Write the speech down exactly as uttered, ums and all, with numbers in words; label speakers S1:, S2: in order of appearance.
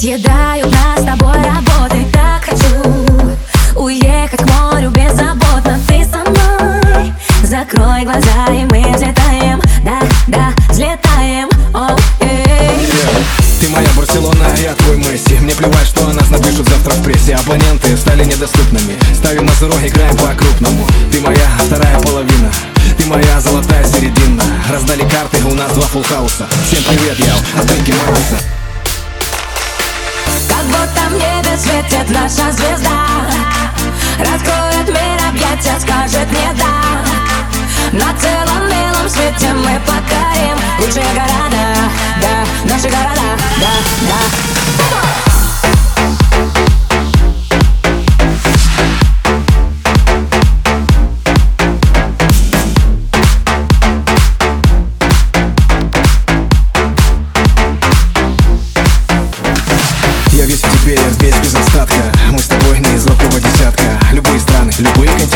S1: Съедают нас с тобой работы. Так хочу уехать к морю беззаботно. Ты со мной, закрой глаза и мы взлетаем. Да, да, взлетаем. Оу, эй.
S2: Ты моя Барселона, а я твой Месси. Мне плевать, что о нас напишут завтра в прессе. Абоненты стали недоступными. Ставим на сырок, играем по-крупному. Ты моя вторая половина, ты моя золотая середина. Раздали карты, у нас два фулл-хауса. Всем привет, я от Дэнки Мауса.
S1: Как будто в небе светит наша звезда. Раскроет мир объятия, скажет мне да. На целом белом свете мы покорим лучшие города. Да, наши города, да, да.
S2: Я весь в тебе, я весь без остатка. Мы с тобой не из легкого десятка. Любые страны, любые